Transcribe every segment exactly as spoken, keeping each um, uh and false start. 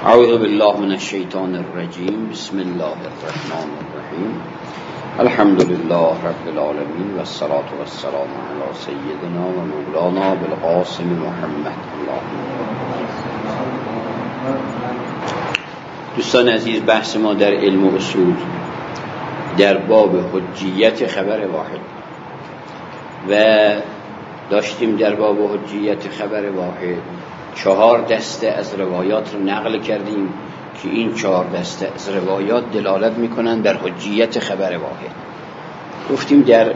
اعوذ بالله من الشیطان الرجیم. بسم الله الرحمن الرحیم. الحمد لله رب العالمین و الصلاة و السلام علی سیدنا و مولانا بالقاسم محمد. دوستان عزیز، بحث ما در علم و اصول در باب حجیت خبر واحد و داشتیم در باب حجیت خبر واحد چهار دسته از روایات رو نقل کردیم که این چهار دسته از روایات دلالت میکنن در حجیت خبر واحد. گفتیم در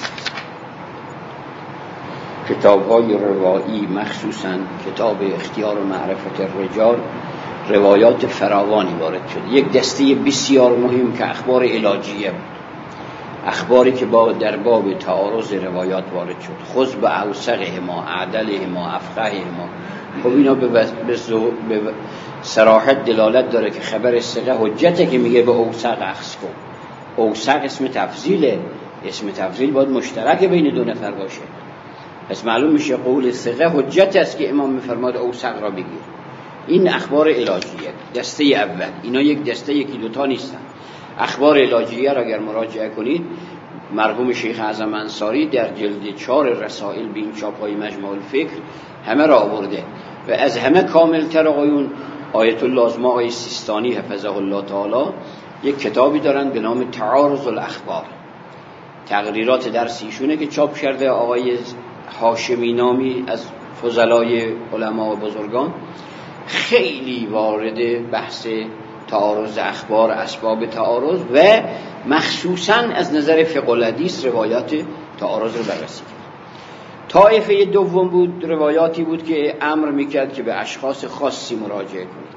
کتاب‌های روایی مخصوصاً کتاب اختیار و معرفت الرجال روایات فراوانی وارد شد. یک دسته بسیار مهم که اخبار علاجیه بود، اخباری که با در باب تعارض روایات وارد شد. خذ به اوثقهما اعدلهما افقههما. خب اینا به, به صراحت دلالت داره که خبر ثقه حجته که میگه به اوثق اخذ کن. اوثق اسم تفضیله، اسم تفضیل باید مشترک بین دو نفر باشه. پس معلوم میشه قول ثقه حجت است که امام میفرماد اوثق را بگیر. این اخبار علاجیه دسته اول. اینا یک دسته یکی دوتا نیستن. اخبار علاجیه را اگر مراجعه کنید مرحوم شیخ اعظم انصاری در جلد چهار رسائل به این چاپ‌های مجموع الفکر همه را آورده و از همه کاملتر آقایون آیت الله ازما آقای سیستانی حفظه الله تعالی یک کتابی دارن به نام تعارض الاخبار. تقریرات درسیشونه که چاپ کرده آقای هاشمی نامی از فضلای علما و بزرگان. خیلی وارد بحث تعارض اخبار، اسباب تعارض و مخصوصاً از نظر فقه الحدیث روایات تعارض رو بررسی کرد. طایفه دوم بود روایاتی بود که امر میکرد که به اشخاص خاصی مراجعه کنید.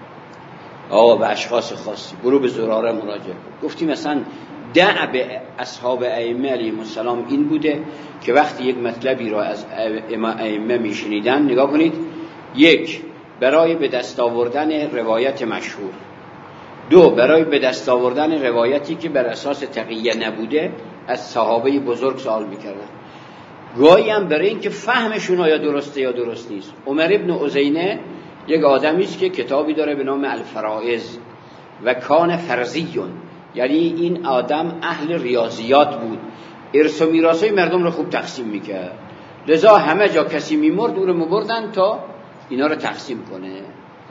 آقا به اشخاص خاصی برو به زراره مراجعه کن. گفتیم مثلا دع به اصحاب ائمه علیهم السلام این بوده که وقتی یک مطلبی را از ائمه میشنیدن نگاه کنید، یک برای به دست آوردن روایت مشهور، دو برای به دست آوردن روایتی که بر اساس تقیه نبوده از صحابه بزرگ سوال میکردن، گاهی هم برای این که فهمشون آیا درسته یا درست نیست. عمر ابن عزینه یک آدمی است که کتابی داره به نام الفرائض و کان فرضیون، یعنی این آدم اهل ریاضیات بود، ارث و میراثای مردم رو خوب تقسیم میکرد، لذا همه جا کسی میمرد او رو میبردن تا اینا رو تقسیم کنه.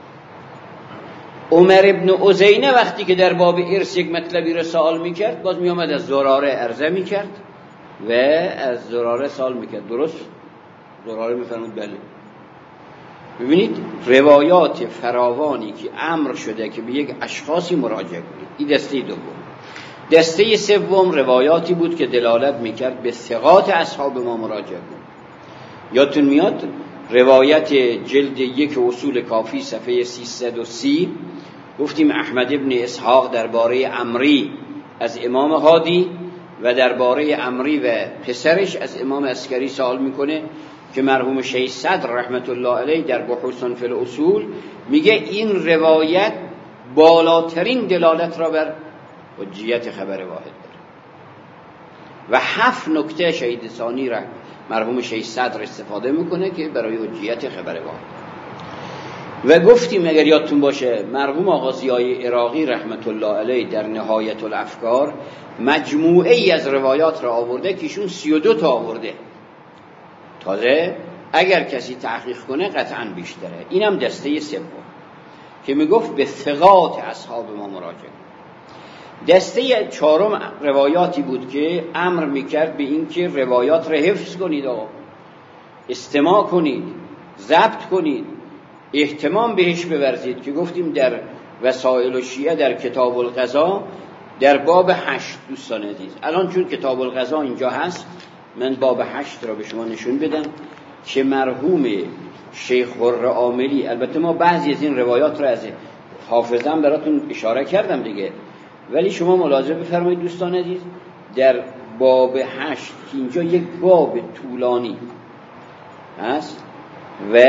عمر ابن عزینه وقتی که در باب ارث یک مطلبی رو سوال میکرد باز میامد از زراره عرضه میکرد و از زراره سوال میکرد. درست؟ زراره میفرمود بله. ببینید روایات فراوانی که امر شده که به یک اشخاصی مراجعه کنید. این دسته دوم. دسته سوم روایاتی بود که دلالت میکرد به ثقات اصحاب ما مراجعه کنید. یادتون میاد روایت جلد یک اصول کافی صفحه سیصد و سی گفتیم احمد ابن اسحاق درباره عمری از امام هادی و درباره عمری و پسرش از امام عسکری سوال میکنه که مرحوم شیخ صدر رحمت الله علیه در بحوث فی الاصول میگه این روایت بالاترین دلالت را بر حجیت خبر واحد داره و هفت نکته شهید ثانی را مرحوم شیخ صدر استفاده میکنه که برای حجیت خبر واحد. و گفتیم اگر یادتون باشه مرحوم آقا ضیای عراقی رحمت الله علیه در نهایت الافکار مجموعه ای از روایات را آورده که ایشون سی و دو تا آورده. تازه اگر کسی تحقیق کنه قطعا بیشتره. اینم دسته سوم که میگفت به ثقات اصحاب ما مراجعه. دسته چهارم روایاتی بود که امر میکرد به این که روایات را حفظ کنید و استماع کنید، ضبط کنید، اهتمام بهش بورزید که گفتیم در وسائل الشیعه در کتاب القضا در باب هشت. دوستان عزیز الان چون کتاب القضا اینجا هست من باب هشت را به شما نشون بدم که مرحوم شیخ حره عاملی، البته ما بعضی از این روایات را از حافظم براتون اشاره کردم دیگه، ولی شما ملاحظه بفرمایید دوستان عزیز در باب هشت که اینجا یک باب طولانی هست و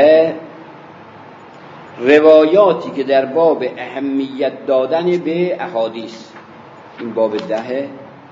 روایاتی که در باب اهمیت دادن به احادیث، این باب دهه،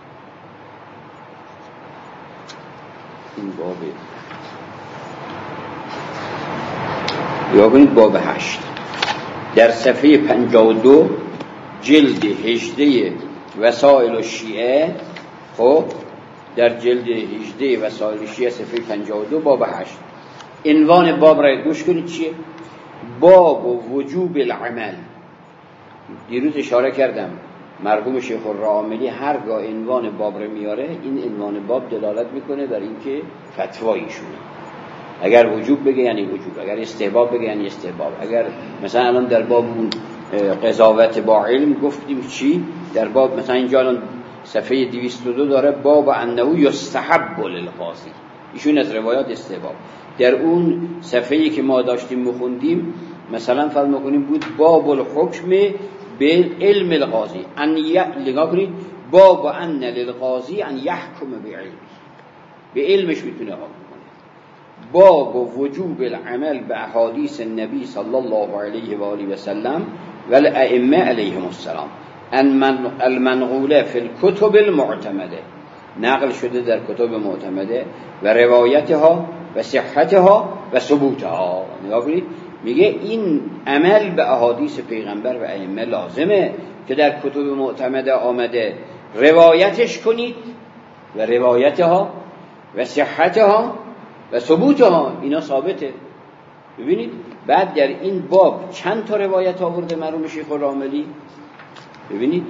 این باب یا کنید باب هشت در صفحه پنجاه و دو جلد هجده وسائل الشیعه، خب در جلد هجده وسائل الشیعه صفحه پنجاه و دو باب هشت، عنوان باب را گوش کنید چیه؟ باب وجوب العمل. دیروز اشاره کردم مرحوم شیخ الراملی هرگاه عنوان باب رو میاره این عنوان باب دلالت میکنه بر اینکه فتوایشونه. اگر وجوب بگه یعنی وجوب، اگر استحباب بگه یعنی استحباب. اگر مثلا الان در باب اون قضاوت با علم گفتیم چی؟ در باب مثلا اینجا الان صفحه دویست و دو داره باب انه یستحب للقاضی، ایشون از روایات استحباب. در اون صفحه‌ای که ما داشتیم میخوندیم مثلا فرض کنیم بود باب الحکم به علم القاضی ان نگاه کنید باب ان للقاضی ان یحکم بعلم، به علمش میتونه حکم کنه. باب وجوب العمل به احادیث النبی صلی الله علیه و آله و سلم و الائمه علیهم السلام المنقوله فی الکتب المعتمده، نقل شده در کتب معتمده و روایتها و صحتها و ثبوتها. نگاه کنید میگه این عمل به احادیث پیغمبر و ائمه لازمه که در کتب معتمده آمده، روایتش کنید و روایتها و صحتها و ثبوتها، اینا ثابته. ببینید بعد در این باب چند تا روایت آورده مرحوم شیخ الراملی؟ ببینید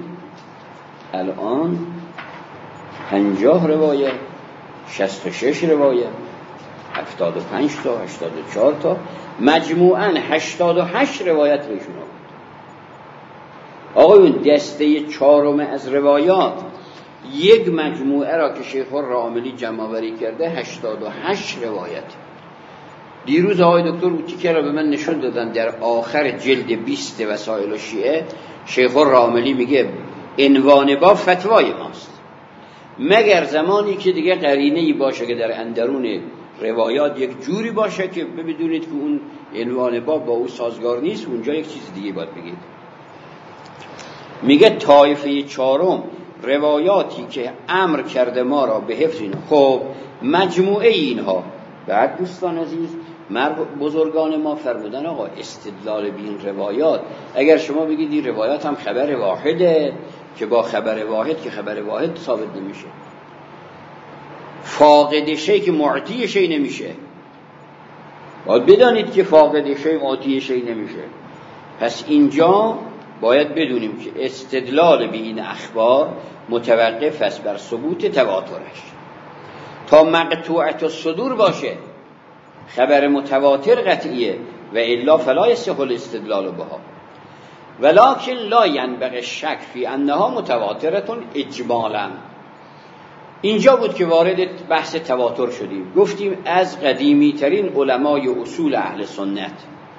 الان پنجاه روایت، شصت و شش روایت، هفتاد و پنج تا، هشتاد و چهار تا، مجموعاً هشتاد و هشت روایت بهشون آورد. آقایون دسته چهارم از روایات یک مجموعه را که شیخ الراملی جمع آوری کرده هشتاد و هشت روایت. دیروز آقای دکتر اوتیکر را به من نشون دادن در آخر جلد بیست وسائل الشیعه شیخ الراملی میگه عنوان با فتوای ماست، مگر زمانی که دیگه قرینه‌ای باشه که در اندرون روایات یک جوری باشه که بدونید که اون عنوان باب با او سازگار نیست، اونجا یک چیز دیگه باید بگید. میگه طایفه چهارم روایاتی که امر کرده ما را به حفظ این، خب مجموعه اینها. بعد دوستان عزیز بزرگان ما فرمودن آقا استدلال به این روایات، اگر شما بگید این روایات هم خبر واحده که با خبر واحد که خبر واحد ثابت نمیشه، فاقد شی که معطی شی نمیشه. باید بدانید که فاقد شی معطی شی نمیشه. پس اینجا باید بدونیم که استدلال به این اخبار متوقف است بر ثبوت تواترش. تا مقطوعت الصدور باشه خبر متواتر قطعیه و الا فلا یصح الاستدلال بها، ولکن لا ینبغی الشک فی انها متواترة اجمالا. اینجا بود که وارد بحث تواتر شدیم. گفتیم از قدیمی ترین علمای اصول اهل سنت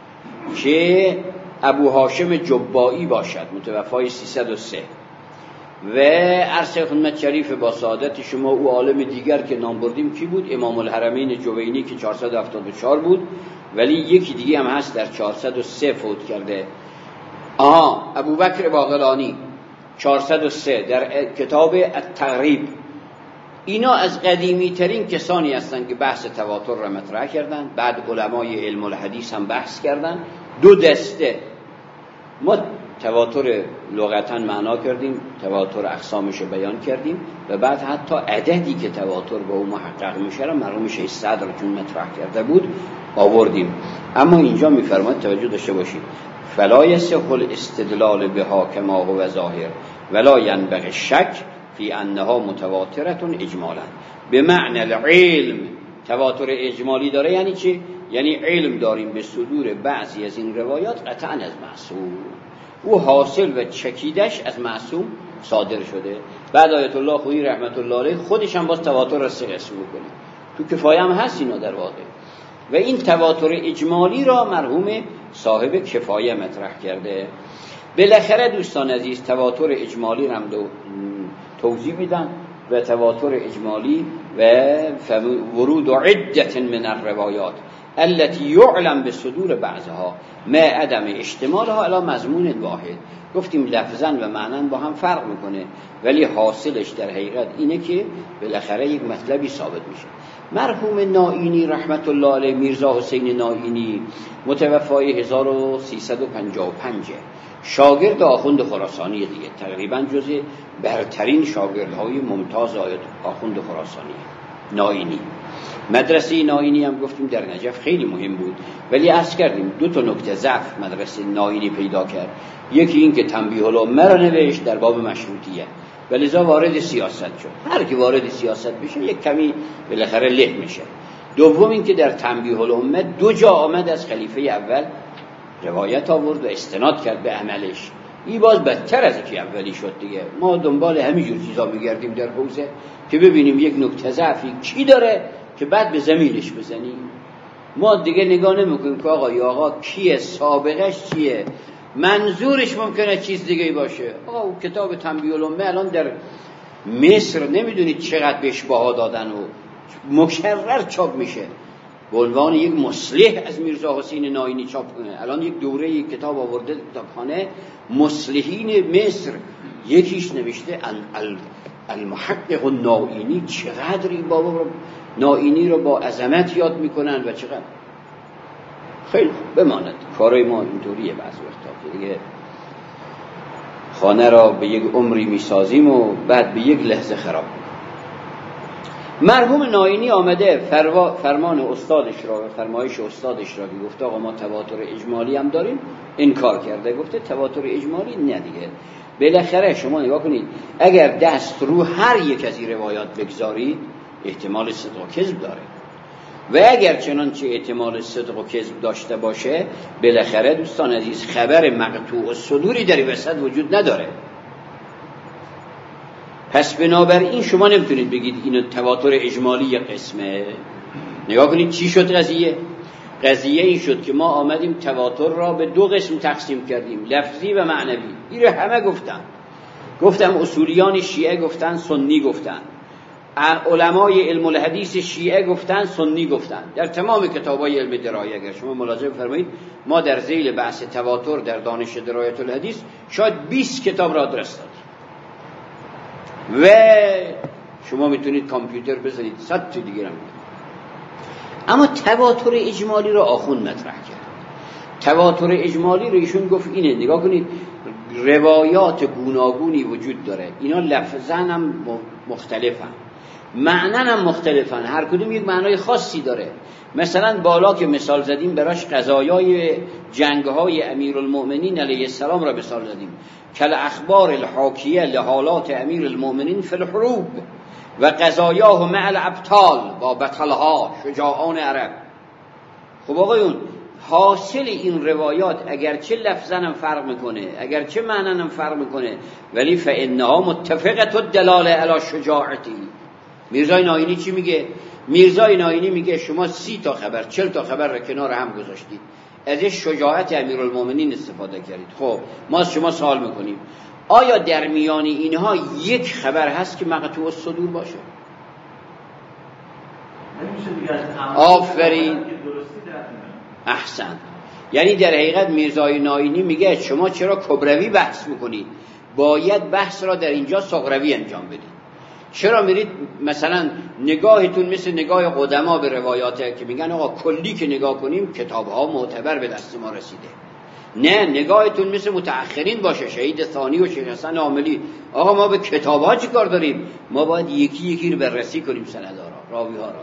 که ابو هاشم جبائی باشد متوفای سیصد و سه و عرض خدمت شریف با سعادت شما او عالم دیگر که نام بردیم کی بود؟ امام الحرمین جوینی که چهارصد و هفتاد و چهار بود، ولی یکی دیگه هم هست در چهارصد و سه فوت کرده. آها ابوبکر باقلانی چهارصد و سه در کتاب التغریب. اینا از قدیمی ترین کسانی هستند که بحث تواتر را مطرح کردن. بعد علمای علم الحدیث هم بحث کردن. دو دسته ما تواتر لغتا معنا کردیم، تواتر اقسامش رو بیان کردیم و بعد حتی عددی که تواتر با اون محقق میشه را مرحوم شیخ صدر چون مطرح کرده بود آوردیم. اما اینجا میفرماید توجه داشته باشید فلا یصح الاستدلال بها کما هو ظاهر ولا ینبغی الشک فی انها متواترة اجمالا. به معنی العلم تواتر اجمالی داره یعنی چی؟ یعنی علم داریم به صدور بعضی از این روایات قطعا از معصوم، او حاصل و چکیدش از معصوم صادر شده. بعد آیت الله خویی رحمت الله علیه خودش هم باز تواتر را سه قسم میکنه، تو کفایه هم هست اینا در واقع. و این تواتر اجمالی را مرحوم صاحب کفایه مطرح کرده. بالاخره دوستان عزیز تواتر اجمالی را هم توضیح میدن و تواتر اجمالی و ورود عدت من الروایات التي يعلم بصدور بعضها ما عدم اشتمالها علی مضمون واحد. گفتیم لفظاً و معناً با هم فرق میکنه ولی حاصلش در حقیقت اینه که بالاخره یک مطلبی ثابت میشه. مرحوم نائینی رحمت الله علیه، میرزا حسین نائینی متوفای هزار و سیصد و پنجاه و پنج، شاگرد آخوند خراسانی دیگه، تقریبا جزء برترین شاگردهای ممتاز آخوند خراسانی نائینی. مدرسه نائینی هم گفتیم در نجف خیلی مهم بود، ولی عرض کردیم دو تا نکته ضعف مدرسه نائینی پیدا کرد. یکی این که تنبیه الامه را نوشت در باب مشروطیت و لذا وارد سیاست شد. هر کی وارد سیاست بشه یک کمی بالاخره له میشه. دوم این که در تنبیه الامه دو جا آمد از خلیفه اول روایت آورد و استناد کرد به عملش. این باز بدتر از اینکه اولی شد دیگه. ما دنبال همینجور چیزا میگردیم در حوزه که ببینیم یک نکته ضعفی کی داره که بعد به زمینش بزنیم. ما دیگه نگاه نمیکنیم که آقا یا آقا کیه، سابقش چیه، منظورش ممکنه چیز دیگه باشه. آقا اون کتاب تنبیه الامه الان در مصر نمیدونید چقدر بهش بها دادن و مکرر چاپ میشه به عنوان یک مصلح از میرزا حسین نائینی چاپ کنه. الان یک دوره یک کتاب آورده کتابخانه مصلحین مصر، یکیش نوشته المحقق النائینی. چقدر این بابا رو نائینی رو با عظمت یاد میکنن و چقدر خیلی بماند. کارای ما اینطوریه بعضی وقتا دیگه، خانه را به یک عمری میسازیم و بعد به یک لحظه خراب میکنیم. مرحوم نائینی آمده فروا فرمان استادش را و فرمایش استادش را که گفته آقا ما تواتر اجمالی هم داریم، انکار کرده. گفته تواتر اجمالی نه دیگه. بالاخره شما نگاه کنید اگر دست رو هر یک از این روایات بگذارید احتمال صدق و کذب داره، و اگر چنانچه احتمال صدق و کذب داشته باشه بالاخره دوستان عزیز خبر مقطوع الصدوری در وسط وجود نداره. پس بنابراین شما نمیتونید بگید اینو تواتر اجمالی یه قسمه. نگاه کنید چی شد قضیه. قضیه این شد که ما آمدیم تواتر را به دو قسم تقسیم کردیم، لفظی و معنوی. این رو همه گفتن. گفتم اصولیان شیعه گفتن، سنی گفتن، علمای علم الحدیث شیعه گفتن، سنی گفتن. در تمام کتابای علم درایه اگر شما ملاحظه بفرمایید ما در ذیل بحث تواتر در دانش درایت الحدیث شاید بیست کتاب را آدرس دادیم و شما میتونید کامپیوتر بزنید صد تا دیگه هم. اما تواتر اجمالی رو آخوند مطرح کرد. تواتر اجمالی رو ایشون گفت اینه، نگاه کنید روایات گوناگونی وجود داره، اینا لفظاً هم مختلفن، معناً هم مختلفن، هر کدوم یک معنای خاصی داره. مثلا بالا که مثال زدیم براش قضایای جنگ‌های امیرالمؤمنین علیه السلام را مثال زدیم، کل اخبار الحاکیه لحالات امیر المؤمنین فی الحروب و قضایاه مع الابطال با بطلها شجاعان عرب. خب آقایون حاصل این روایات اگرچه لفظاً هم فرق میکنه، اگرچه معناً هم فرق میکنه، ولی فانها متفقه الدلاله علی شجاعتی. میرزای نائینی چی میگه؟ میرزای نائینی میگه شما سی تا خبر چل تا خبر را کنار هم گذاشتید، ازش شجاعت امیرالمومنین استفاده کردید. خب ما از شما سوال میکنیم آیا در میان اینها یک خبر هست که مقطوع الصدور باشه؟ آفرین، احسن. یعنی در حقیقت میرزای نائینی میگه شما چرا کبروی بحث میکنید؟ باید بحث را در اینجا صغروی انجام بدید. چرا میرید مثلا نگاهتون مثل نگاه قدما به روایاته که میگن آقا کلی که نگاه کنیم کتابها معتبر به دست ما رسیده؟ نه، نگاهتون مثل متأخرین باشه، شهید ثانی و شیخ حسن عاملی. آقا ما به کتابها چی کار داریم؟ ما باید یکی یکی رو بررسی کنیم، سندارا، راویها را.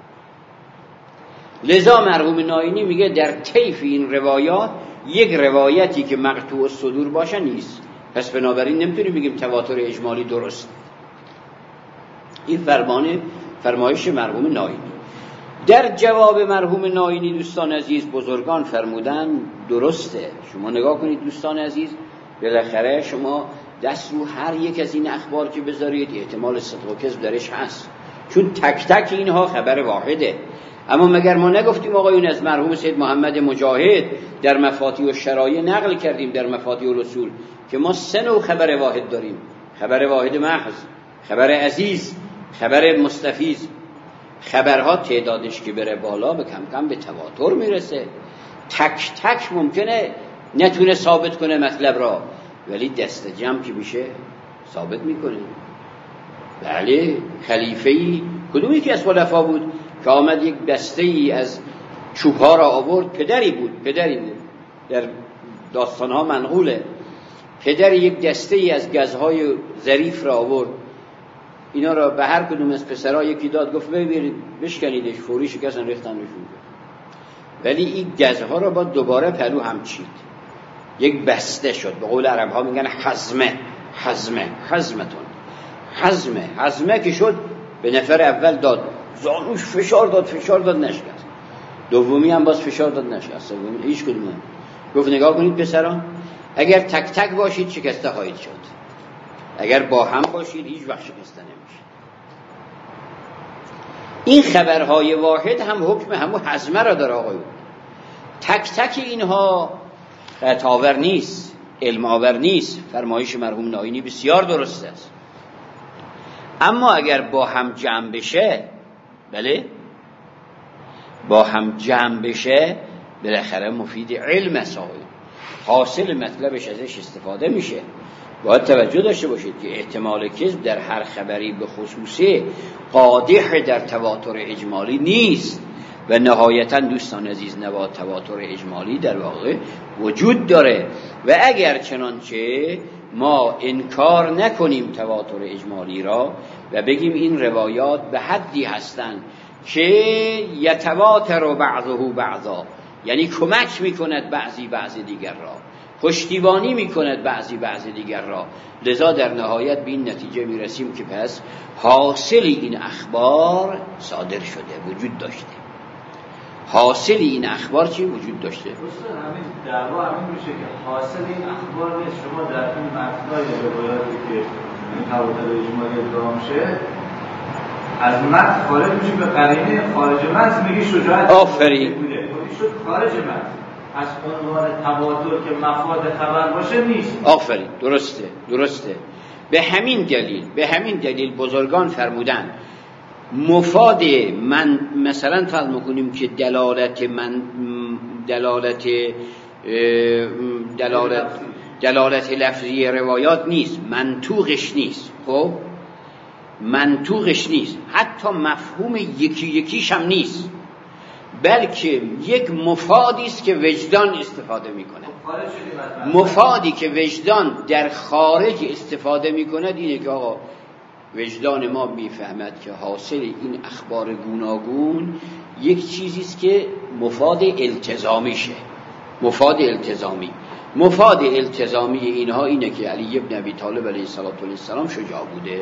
لذا مرحوم نائینی میگه در طیف این روایات یک روایتی که مقطوع الصدور باشه نیست. پس بنابراین نمیتونیم بگیم تواتر اجمالی درست. این فرمانه فرمایش مرحوم نائینی. در جواب مرحوم نائینی دوستان عزیز بزرگان فرمودن درسته. شما نگاه کنید دوستان عزیز، بالاخره شما دست رو هر یک از این اخبار که بذارید احتمال صدق و کذب درش هست، چون تک تک اینها خبر واحده. اما مگر ما نگفتیم آقایون از مرحوم سید محمد مجاهد در مفاتیح الشرایع نقل کردیم در مفاتیح الاصول که ما سه نوع خبر واحد داریم: خبر واحد محض، خبر عزیز، خبر مستفیض. خبرها تعدادش که بره بالا به کم کم به تواتر میرسه. تک تک ممکنه نتونه ثابت کنه مطلب را، ولی دست جمع که میشه ثابت میکنه. بله، خلیفه‌ای کدومی که از خلفا بود؟ که آمد یک دسته ای از چوب ها را آورد. پدری بود پدری بود در داستان ها منقوله. پدر یک دسته ای از گزهای ظریف را آورد، اینا را به هر کدوم از پسرها یکی داد، گفت ببرید بشکنیدش، فوری شکستن ریختن روشون. ولی این گزها را با دوباره پلو هم چید، یک بسته شد. به قول عرب ها میگن حزمه حزمه حزمتون حزمه حزمه که شد، به نفر اول داد، زانوش فشار داد فشار داد نشکست، دومی هم باز فشار داد نشکست، سومی هیچ کدوم. گفت نگاه کنید پسران، اگر تک تک باشید شکسته خواهید شد، اگر با هم باشید هیچ وقت شکسته نمیشه. این خبرهای واحد هم حکم همون حزمه را داره آقایون. تک تک اینها قطع‌آور نیست، علم آور نیست. فرمایش مرحوم ناینی بسیار درست است، اما اگر با هم جمع بشه، بله با هم جمع بشه، بالاخره مفید علم است آقایون، حاصل مطلبش ازش استفاده میشه. باید توجه داشته باشید که احتمال کذب در هر خبری به خصوصه قادح در تواتر اجمالی نیست و نهایتا دوستان عزیز نباید تواتر اجمالی در واقع وجود داره. و اگر چنانچه ما انکار نکنیم تواتر اجمالی را و بگیم این روایات به حدی هستند که یتواتر بعضه بعضا، یعنی کمک میکند بعضی بعضی دیگر را، پشتیبانی میکند بعضی بعضی دیگر را، لذا در نهایت به این نتیجه میرسیم که پس حاصل این اخبار صادر شده، وجود داشته. حاصل این اخبار چی وجود داشته؟ دوستان همین دعوا همین میشه که حاصل این اخبار نیست. شما در این متنای روایاتی که این تواتر اجمالی ادعا میشه از متن خارج میشه، به قرینه خارج متن میگی شجاعت آفرین بوده، شد خارج متن از عنوان تواتر که مفاد خبر باشه نیست. آفرین، درسته درسته. به همین دلیل به همین دلیل بزرگان فرمودن مفاد من، مثلا فرض میکنیم که دلالت من دلالت دلالت دلالت لفظی روایات نیست، منطوقش نیست. خب منطوقش نیست، حتی مفهوم یکی یکیش هم نیست، بلکه یک مفادی است که وجدان استفاده میکنه. مفادی که وجدان در خارج استفاده میکنه اینه که آقا وجدان ما میفهمد که حاصل این اخبار گوناگون یک چیزی است که مفاد التزامیشه. مفاد التزامی مفاد التزامی اینها اینه که علی ابن ابی طالب علیه السلام شجاع بوده.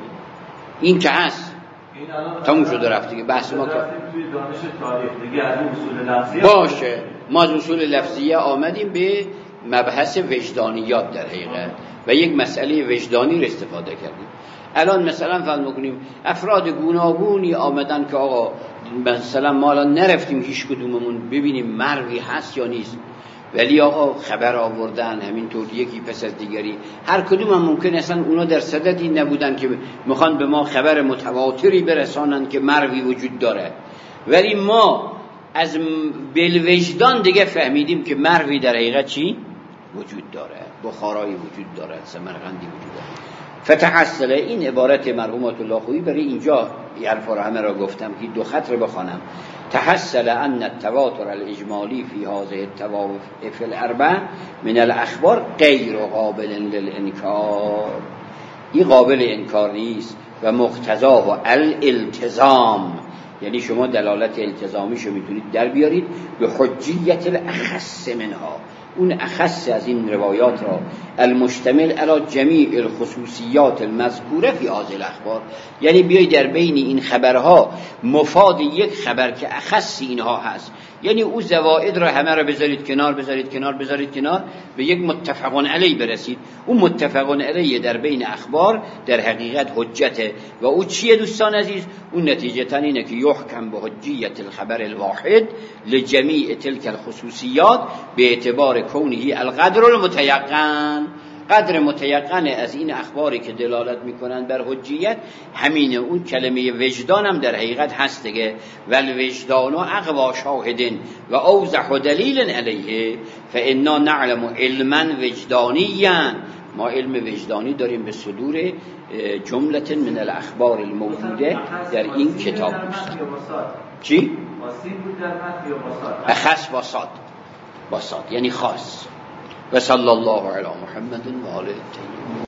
این که هست تموم شده رفت دیگه، بحث ما که توی دانش تاریخ دیگه از اصول لفظیه باشه. ما از اصول لفظیه آمدیم به مبحث وجدانیات در حقیقت و یک مسئله وجدانی رو استفاده کردیم. الان مثلا فرض می‌کنیم افراد گوناگونی آمدن که آقا مثلا ما الان نرفتیم هیچ کدوممون ببینیم مروی هست یا نیست، ولی آقا خبر آوردن همینطور یکی پس از دیگری، هر کدوم هم ممکن اصلا اونا در صددی نبودن که میخوان به ما خبر متواتری برسانن که مروی وجود داره، ولی ما از بالوجدان دیگه فهمیدیم که مروی در حقیقت چی وجود داره، بخارایی وجود داره، سمرقندی وجود داره. فتحصل این عبارت مرحومات الله خویی برای اینجا حرف را همه را گفتم که دو خط رو بخوانم. تحصل ان التواتر الاجمالی فی هذه الطوائف الاربع من الاخبار غیر قابل للانکار، این قابل انکار نیست و مقتضا و الالتزام، یعنی شما دلالت التزامیشو میتونید در بیارید به حجیت الاخص منها، اون اخص از این روایات را المشتمل علی جمیع الخصوصیات المذکوره فی هذه الاخبار، یعنی بیایی در بین این خبرها مفاد یک خبر که اخص اینها هست، یعنی او زوائد را همه را بذارید کنار بذارید کنار بذارید کنار به یک متفقون علی برسید. اون متفقون علی در بین اخبار در حقیقت حجته و او چیه دوستان عزیز؟ اون نتیجتا اینه که یحکم به حجیت الخبر الواحد لجمیع تلک الخصوصیات به اعتبار کونه القدر المتیقن، قدر متیقن از این اخباری که دلالت میکنن بر حجیت همینه. اون کلمه وجدان هم در حقیقت هست دیگه، والوجدان اقوا شاهد و اوضح دلیل علیه فانا نعلم علما وجدانیا ما علم وجدانی داریم به صدور جملت من الاخبار الموجوده در این کتاب است. چی؟ اخص با صاد، با صاد یعنی خاص. و صلی الله علی محمد و آله الطاهرین.